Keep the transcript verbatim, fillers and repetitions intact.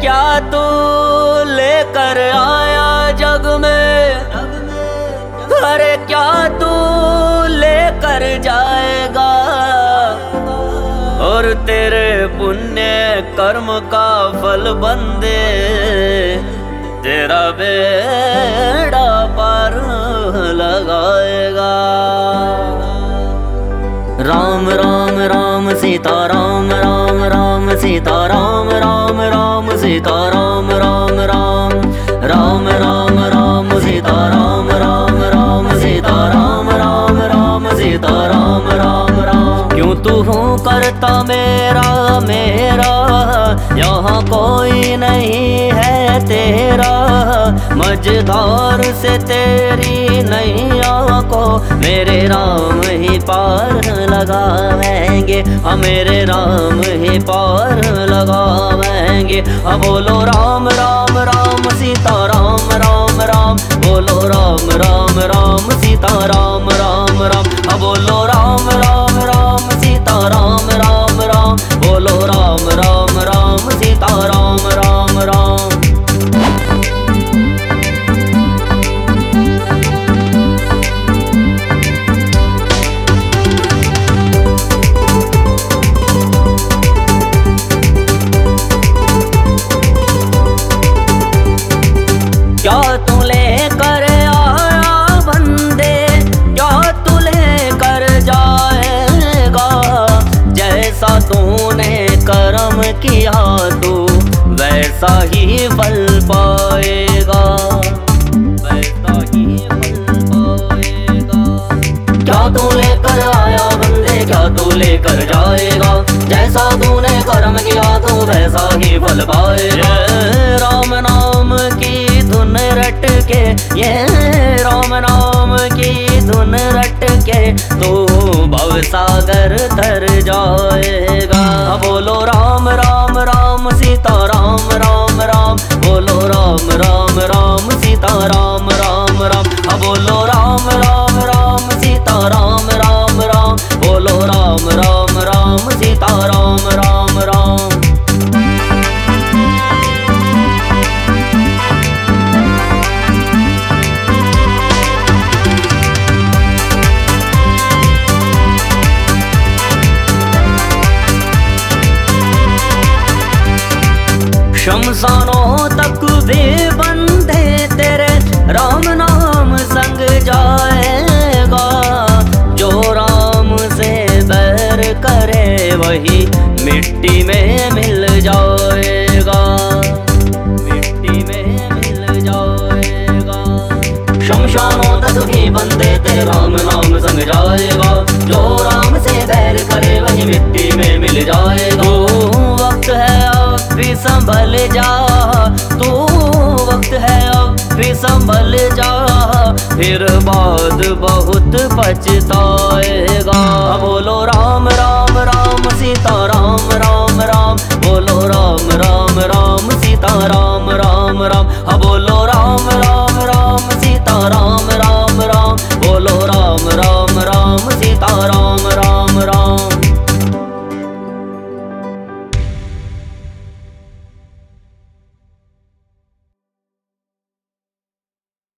क्या तू लेकर आया जग में, अरे क्या तू लेकर जाएगा। और तेरे पुण्य कर्म का फल बंदे तेरा बेड़ा पार लगाएगा। राम राम राम सीता राम राम राम सीता राम राम राम सीता राम राम राम राम राम राम सीता राम राम राम सीता राम राम राम सीता राम राम राम। क्यों तू हूँ करता मेरा मेरा, यहाँ कोई नहीं है तेरा। मझधार से तेरी नैया को मेरे राम ही पार लगावेंगे, हम मेरे राम ही पार लगावेंगे। अब बोलो राम राम राम सीता राम राम राम, बोलो राम राम राम सीता राम राम राम। अब बोलो राम राम राम सीता राम राम राम, बोलो राम राम राम सीता राम राम राम। क्या तू लेकर आया बंदे, क्या तू लेकर जाएगा। जैसा तूने कर्म किया तू वैसा ही फल पाएगा, वैसा ही फल पाएगा। क्या तू लेकर आया बंदे, क्या तू लेकर जाएगा। जैसा तूने कर्म किया तू वैसा ही फल पाएगा। राम नाम की धुन रट के, ये राम नाम की धुन रट के तू भव सागर तर जाएगा। बोलो राम राम राम सीता राम राम राम, बोलो राम राम राम सीता राम राम राम। बोलो राम राम राम सीता राम राम राम, बोलो राम राम राम सीता राम राम राम। शमशानों तक भी बंधे तेरे राम नाम संग जाएगा। जो राम से बैर करे वही मिट्टी में मिल जाएगा, मिट्टी में मिल जाएगा। शमशानों तक भी बंधे तेरे राम नाम संग जाएगा। जो राम से बैर करे वही मिट्टी में मिल जाएगा। वक्त है अब भी संभल जा तू, वक्त है अब भी संभल जा, फिर बाद बहुत पछताएगा। बोलो राम राम राम सीता राम राम राम, बोलो राम राम राम सीता राम राम राम। बोलो राम राम राम सीता राम राम राम, बोलो राम राम राम सीता राम राम।